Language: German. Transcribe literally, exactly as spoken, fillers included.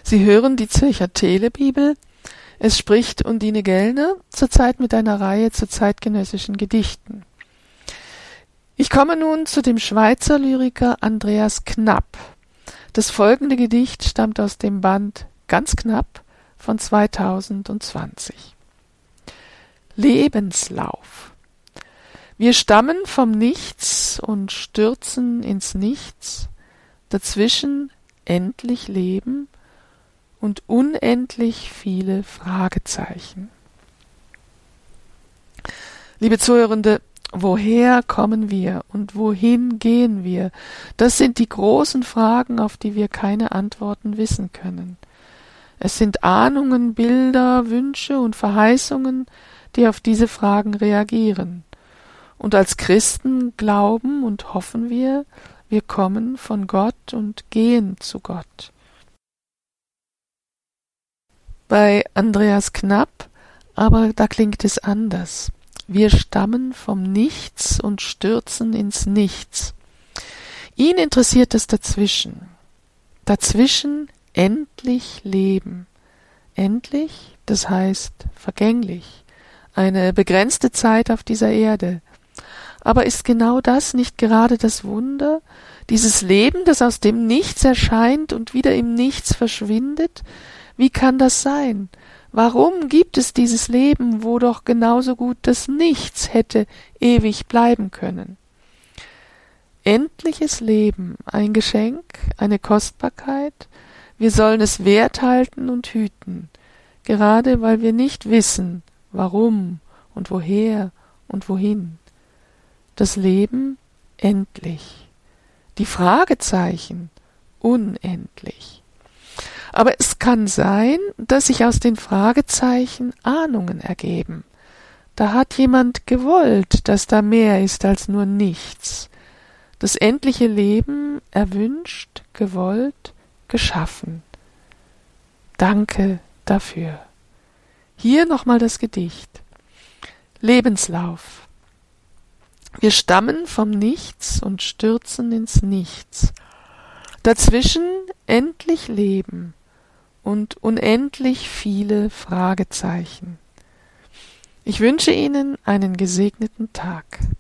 Sie hören die Zürcher Telebibel. Es spricht Undine Gellner, zurzeit mit einer Reihe zu zeitgenössischen Gedichten. Ich komme nun zu dem Schweizer Lyriker Andreas Knapp. Das folgende Gedicht stammt aus dem Band Ganz knapp von zweitausendzwanzig. Lebenslauf. Wir stammen vom Nichts und stürzen ins Nichts, dazwischen endlich Leben und unendlich viele Fragezeichen. Liebe Zuhörende, woher kommen wir und wohin gehen wir? Das sind die großen Fragen, auf die wir keine Antworten wissen können. Es sind Ahnungen, Bilder, Wünsche und Verheißungen, die auf diese Fragen reagieren. Und als Christen glauben und hoffen wir, wir kommen von Gott und gehen zu Gott. Bei Andreas Knapp aber da klingt es anders. Wir stammen vom Nichts und stürzen ins Nichts. Ihn interessiert es dazwischen. Dazwischen endlich Leben. Endlich, das heißt vergänglich. Eine begrenzte Zeit auf dieser Erde. Aber ist genau das nicht gerade das Wunder? Dieses Leben, das aus dem Nichts erscheint und wieder im Nichts verschwindet? Wie kann das sein? Warum gibt es dieses Leben, wo doch genauso gut das Nichts hätte ewig bleiben können? Endliches Leben, ein Geschenk, eine Kostbarkeit. Wir sollen es wert halten und hüten, gerade weil wir nicht wissen, warum und woher und wohin. Das Leben endlich, die Fragezeichen unendlich. Aber es kann sein, dass sich aus den Fragezeichen Ahnungen ergeben. Da hat jemand gewollt, dass da mehr ist als nur nichts. Das endliche Leben erwünscht, gewollt, geschaffen. Danke dafür. Hier nochmal das Gedicht. Lebenslauf. Wir stammen vom Nichts und stürzen ins Nichts. Dazwischen endlich Leben und unendlich viele Fragezeichen. Ich wünsche Ihnen einen gesegneten Tag.